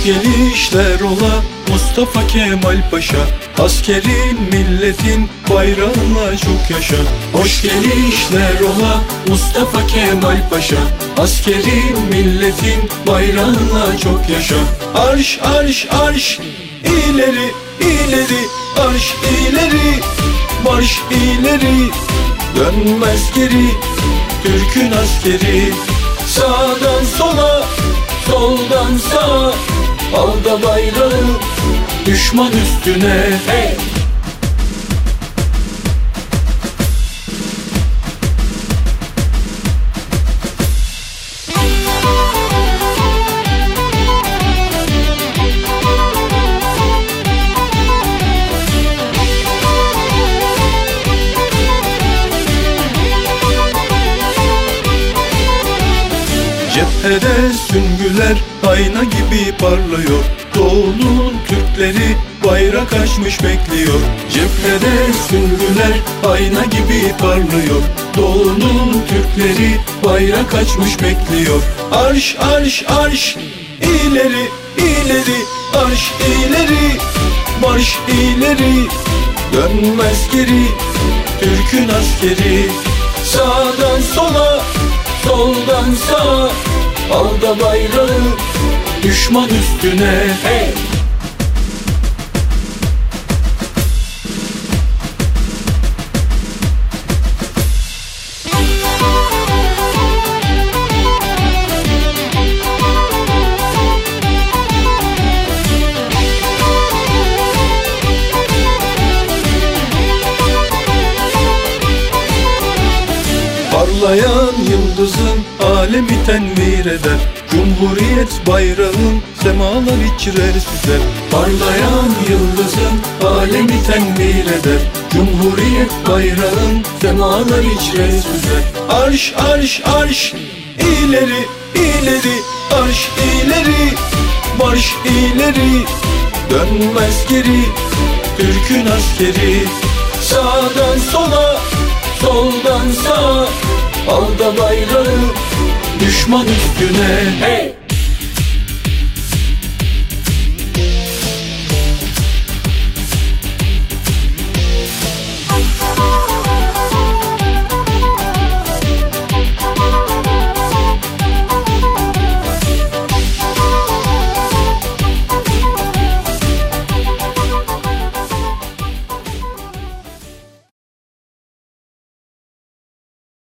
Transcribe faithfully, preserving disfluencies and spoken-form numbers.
Hoş gelişler ola Mustafa Kemal Paşa, askerin milletin bayrağına çok yaşa. Hoş gelişler ola Mustafa Kemal Paşa, askerin milletin bayrağına çok yaşa. Arş arş arş ileri ileri, arş ileri, marş ileri, dönmez geri Türk'ün askeri. Sağdan sola, soldan sağa, al da bayrağı düşman üstüne. Hey! Cephede süngüler ayna gibi parlıyor. Doğunun Türkleri bayrak açmış bekliyor. Cephede süngüler ayna gibi parlıyor. Doğunun Türkleri bayrak açmış bekliyor. Arş arş arş ileri ileri, arş ileri, marş ileri, dönmez geri Türk'ün askeri. Sağdan sola, soldan sağa, al da bayrağı düşman üstüne. Hey! Parlayan yıldızın alemi tenvir eder. Cumhuriyet bayrağın semalar içrer süzer. Parlayan yıldızın alemi tenvir eder. Cumhuriyet bayrağın semalar içrer süzer. Arş arş arş ileri ileri, arş ileri, marş ileri, dönmez geri Türk'ün askeri. Sağdan sola, soldan sağa, al da bayrağı düşman üstüne. Hey!